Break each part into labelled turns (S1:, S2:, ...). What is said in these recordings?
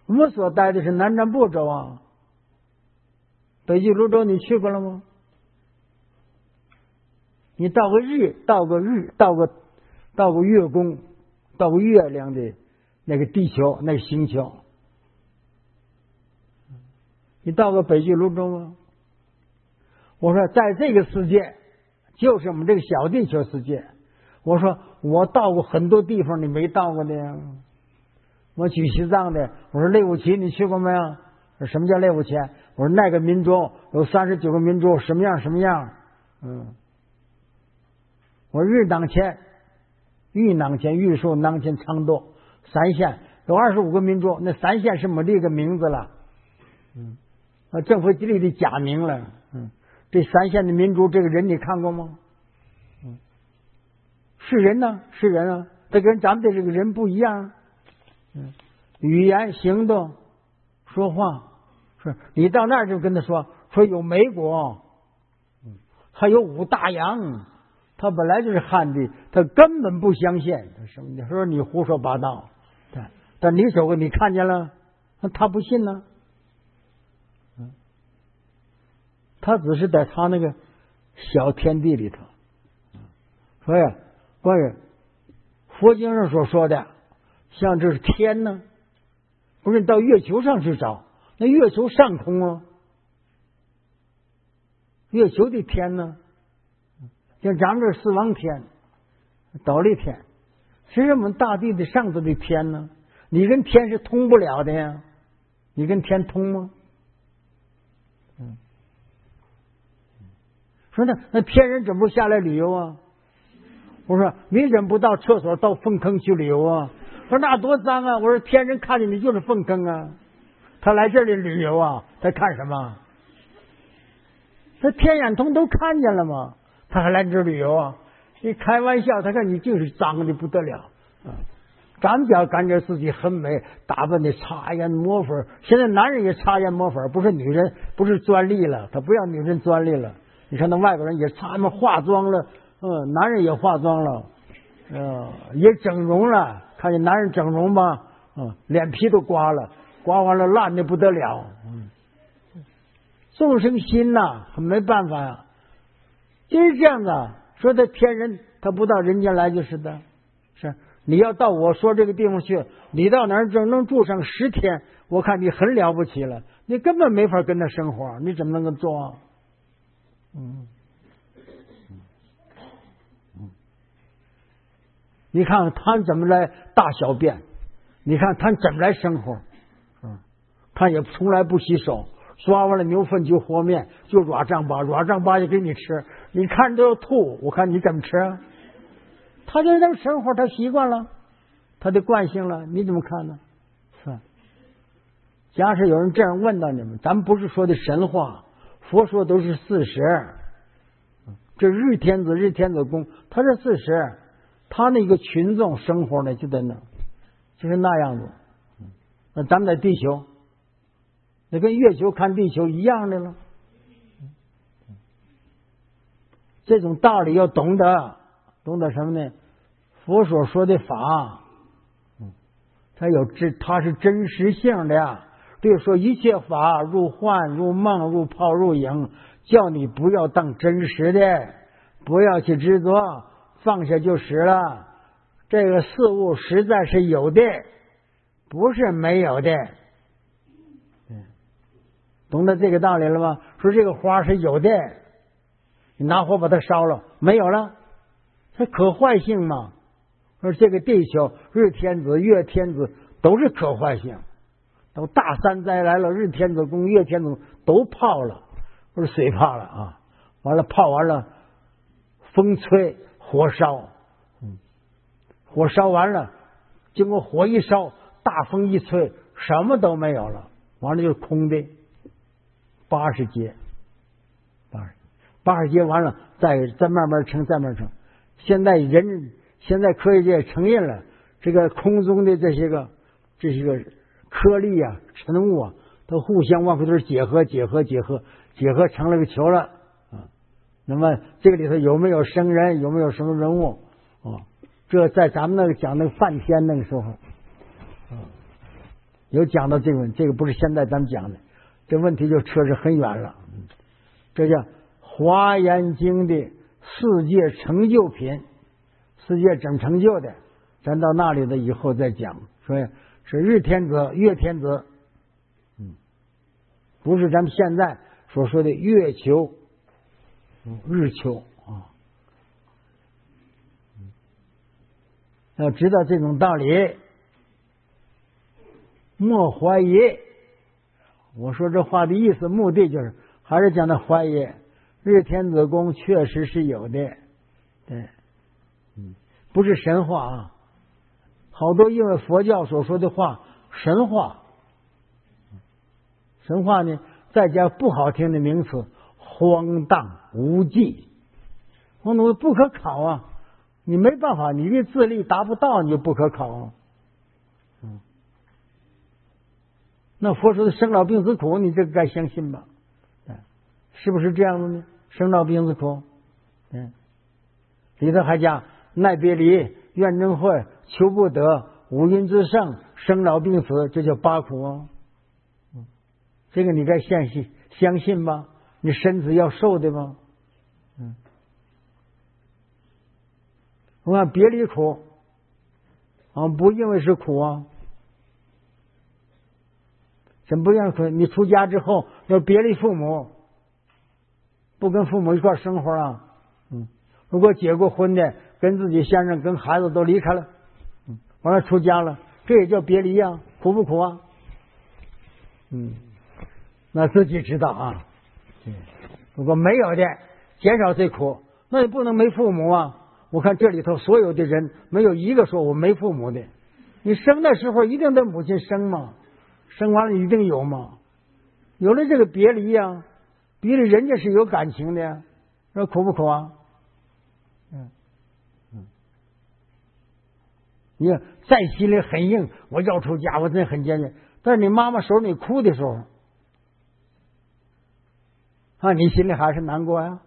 S1: 我们所待的是南瞻部洲啊。北俱泸州你去过了吗？你到个月宫，到个月亮的那个地球，那个星球，你到个北俱泸州吗？我说在这个世界，就是我们这个小地球世界。我说我到过很多地方，你没到过的呀。我去西藏的，我说猎户旗你去过没有？什么叫猎户旗？我说那个民族有39个民族，什么样什么样。我说日当前、玉囊前、玉树囊前、长度3县有25个民族，那3县是没这个名字了。政府给的假名了。这3县的民族，这个人你看过吗？是人呢，是人啊，他跟咱们的这个人不一样。语言、行动、说话，是你到那儿就跟他说有美国，还有5大洋，他本来就是汉地，他根本不相信。他说你胡说八道，但你走过你看见了，他不信呢。他只是在他那个小天地里头。所以关于佛经上所说的，像这是天呢，不是到月球上去找，那月球上空啊，月球的天呢，像咱们这四王天、倒立天，实际上我们大地的上头的天呢，你跟天是通不了的呀，你跟天通吗？说那天人怎么不下来旅游啊？我说你怎么不到厕所到粪坑去旅游啊？说那多脏啊！我说天人看见你就是粪坑啊，他来这里旅游啊，他看什么？他天眼通都看见了吗？他还来这旅游啊？你开玩笑，他看你就是脏的不得了啊！咱们家感觉自己很美，打扮的擦眼抹粉，现在男人也擦眼抹粉，不是女人，不是专利了，他不要女人专利了。你看那外国人也擦嘛化妆了，男人也化妆了，也整容了。看见男人整容吧，脸皮都刮了，刮完了烂的不得了。众生心呐，没办法呀，就是这样的。说他天人，他不到人间来就是的。是你要到我说这个地方去，你到哪儿就能住上10天，我看你很了不起了。你根本没法跟他生活，你怎么能够做啊？你看他怎么来大小便，你看他怎么来生活，他也从来不洗手，抓完了牛粪就和面，就软胀粑就给你吃，你看都要吐，我看你怎么吃啊？他就这么生活，他习惯了，他的惯性了，你怎么看呢？是吧？假设有人这样问到你们，咱们不是说的神话，佛说都是事实。这日天子宫，他是事实。他那个群众生活呢，就在那，就是那样子。那咱们在地球，那跟月球看地球一样的了。这种道理要懂得什么呢？佛所说的法，它是真实性的呀。比如说一切法如幻如梦如泡如影，叫你不要当真实的，不要去执着，放下就实了。这个事物实在是有的，不是没有的。懂得这个道理了吗？说这个花是有的，你拿火把它烧了，没有了，它可坏性嘛。说这个地球日天子月天子都是可坏性，都大山灾来了，日天子宫月天子宫都泡了，不是水泡了啊，完了泡完了，风吹火烧，火烧完了，经过火一烧，大风一吹，什么都没有了，完了就是空的。80节，80节完了，再慢慢成，再慢慢成。现在科学界承认了，这个空中的这些个颗粒啊、尘雾啊，都互相往回头结合成了个球了啊。那么这个里头有没有生人，有没有什么人物啊？这在咱们那个讲那个梵天那个时候， 有讲到这个问题，这个不是现在咱们讲的，这问题就扯是很远了。这叫《华严经》的世界成就品，世界整成就的，咱到那里的以后再讲。所以是日天子、月天子，不是咱们现在所说的月球、日球啊。要知道这种道理，莫怀疑。我说这话的意思、目的就是，还是讲他怀疑日天子宫确实是有的，对，不是神话啊。好多因为佛教所说的话神话，神话呢再加不好听的名词，荒诞无稽，荒诞不可考啊！你没办法，你的智力达不到，你就不可考啊。那佛说的生老病死苦，你这个该相信吧？是不是这样的呢？生老病死苦，里头还讲奈别离、怨憎会、求不得、五阴之盛、生老病死，这叫八苦啊。这个你该相信吧？你身子要受的吧？我看别离苦不因为是苦啊。怎么不愿意？你出家之后要别离父母，不跟父母一块生活啊。如果结过婚的，跟自己先生、跟孩子都离开了，完了出家了，这也叫别离啊，苦不苦啊？那自己知道啊。如果没有的，减少最苦，那也不能没父母啊。我看这里头所有的人，没有一个说我没父母的。你生的时候一定得母亲生嘛。生完了一定有吗？有了这个别离啊，别离人家是有感情的呀，说苦不苦啊？你看再心里很硬，我要出家，我真很坚决。但是你妈妈手里哭的时候你心里还是难过呀。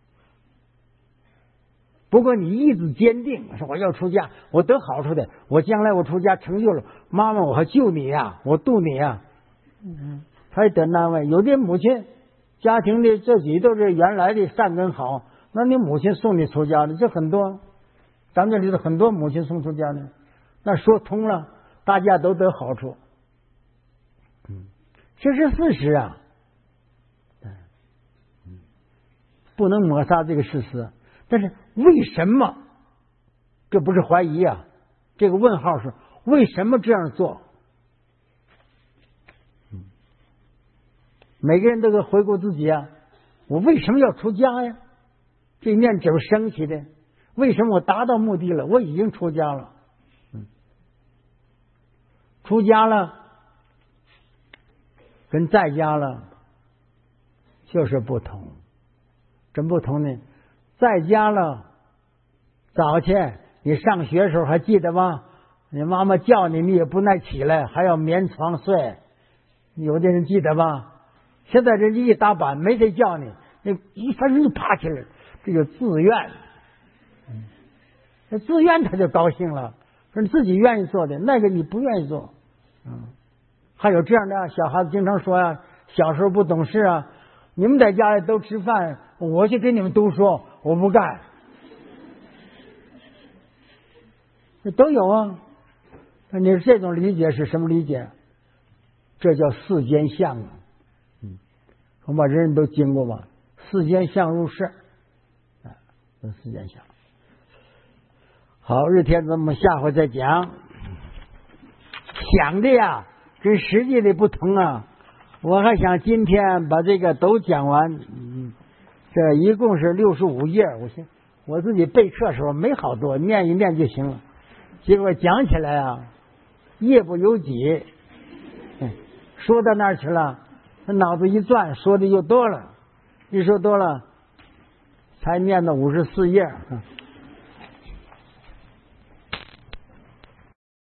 S1: 不过你意志坚定，说我要出家，我得好处的，我将来我出家成就了，妈妈我还救你呀，我度你呀。他也得难为。有的母亲家庭的自己都是原来的善根好，那你母亲送你出家的，这很多，咱们这里头很多母亲送出家的，那说通了，大家都得好处。这是事实啊，不能抹杀这个事实。但是为什么？这不是怀疑啊，这个问号是为什么这样做？每个人都得回顾自己啊，我为什么要出家呀？这念怎么升起的？为什么我达到目的了？我已经出家了，出家了跟在家了就是不同。真不同呢？在家了，早前你上学的时候还记得吗？你妈妈叫你，你也不耐起来，还要棉床睡。有的人记得吧？现在人家一打板，没谁叫你，你一翻身就爬起来，这就自愿。自愿他就高兴了，说你自己愿意做的，那个你不愿意做。还有这样的小孩子经常说啊，小时候不懂事啊，你们在家里都吃饭，我去给你们读书，我不干。这都有啊。那你这种理解是什么理解？这叫世间相啊。我们人人都经过吧，世间相入世，世间相。好，日天子我们下回再讲。想的呀跟实际的不同啊。我还想今天把这个都讲完。这一共是65页，我自己备课的时候没好多，念一念就行了。结果讲起来啊，页不由己，说到那儿去了，脑子一转，说的又多了，一说多了，才念到54页。